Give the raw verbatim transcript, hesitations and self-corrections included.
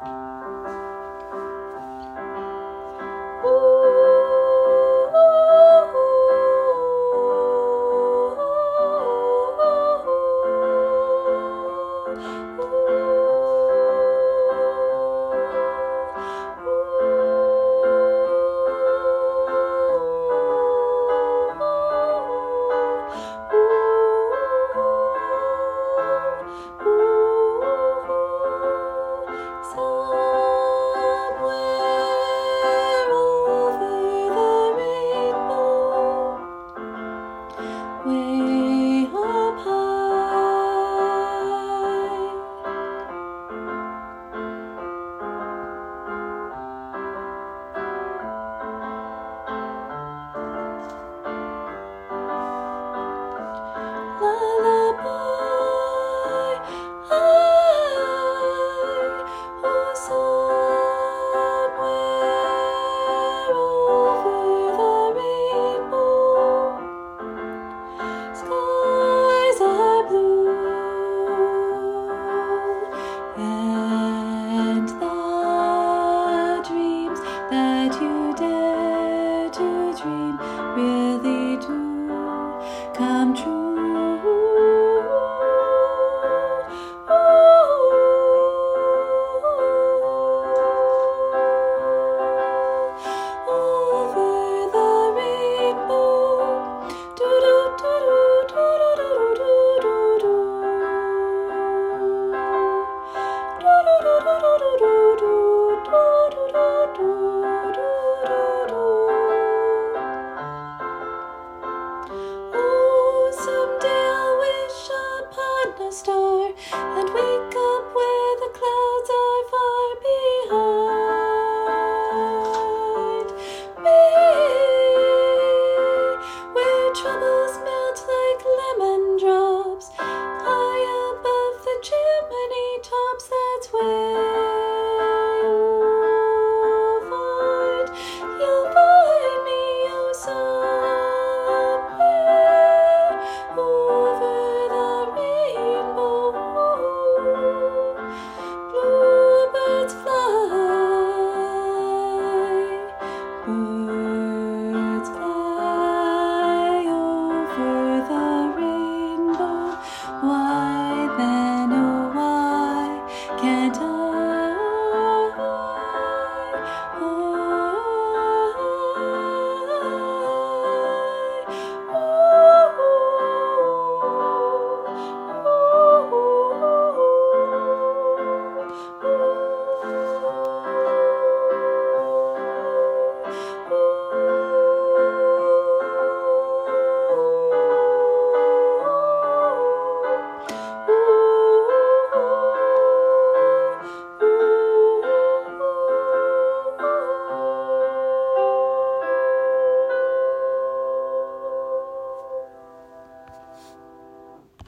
Way up high, lullaby, I, oh, somewhere over the rainbow. Skies are blue, and the dreams that you dare to dream really do come true. Over the rainbow, oh, someday I'll wish upon a star and wake